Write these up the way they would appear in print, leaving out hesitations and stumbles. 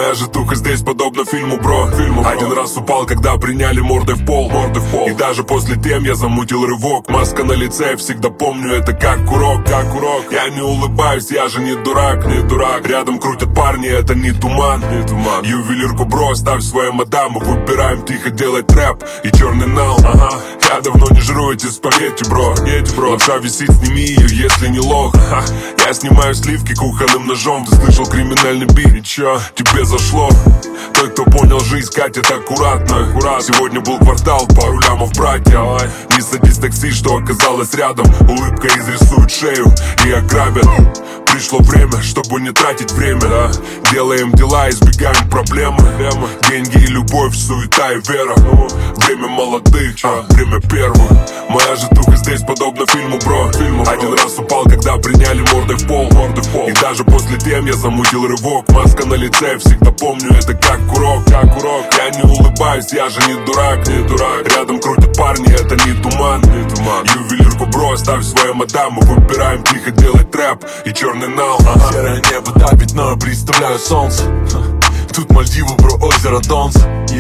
Моя житуха здесь подобно фильму, бро. Один раз упал, когда приняли мордой в пол. И даже после тем я замутил рывок. Маска на лице, всегда помню это как урок. Я не улыбаюсь, я же не дурак. Рядом крутят парни, это не туман. Ювелирку, бро, ставь свою мадаму. Выбираем тихо делать рэп и черный нал. Я давно не жру эти спагетти, бро. Лапша висит, сними ее, если не лох. Я снимаю сливки кухонным ножом. Ты слышал криминальный бит? И чё, тебе зашло? Той, кто понял жизнь, катит аккуратно. Сегодня был квартал, пару лямов, братья. Не садись в такси, что оказалось рядом. Улыбка изрисует шею и ограбят. Пришло время, чтобы не тратить время. Делаем дела, избегаем проблемы. Деньги и любовь, суета и вера. Время молодых, время первых. Моя житуха здесь подобно фильму, бро. Один раз упал, когда приняли мордой в пол. И даже после тем я замутил рывок. Маска на лице, всегда помню это как урок. Я не улыбаюсь, я же не дурак. Рядом крутят парни, это не туман. Ювелирку, бро, ставь свою мадаму. Выбираем тихо делать рэп и черный нал. Серое небо давит, но я представляю солнце. Тут Мальдивы, бро, озеро Донс.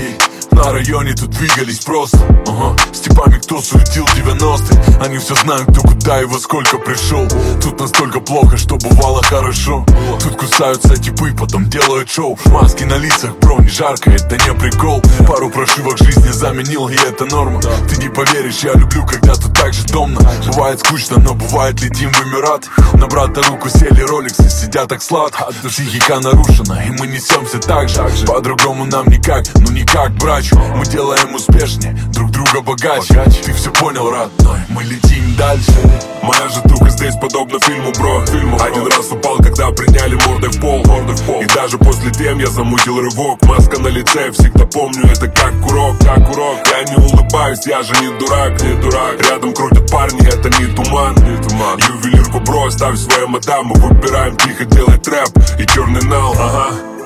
На районе тут двигались просто. С типами, кто суетил 90-е. Они все знают, кто куда и во сколько пришел. Тут настолько плохо, что бывало хорошо. Тут кусаются типы, потом делают шоу. Маски на лицах, бро, не жарко, это не прикол. Пару прошивок жизни заменил, и это норма. Ты не поверишь, я люблю, когда тут так же томно. Бывает скучно, но бывает летим в Эмират. На брата руку сели роликсы, сидят так сладко. Психика нарушена, и мы несемся так же. По-другому нам никак, ну никак, брач. Мы делаем успешнее, друг друга богаче. Ты все понял, родной, мы летим дальше. Моя житуха здесь подобно фильму, бро. Один раз упал, когда приняли мордой в пол. И даже после тем я замутил рывок. Маска на лице, всегда помню это как урок. Я не улыбаюсь, я же не дурак. Рядом крутят парни, это не туман. Ювелирку, бро, ставь свою мадаму. Выбираем тихо делать рэп и черный нал.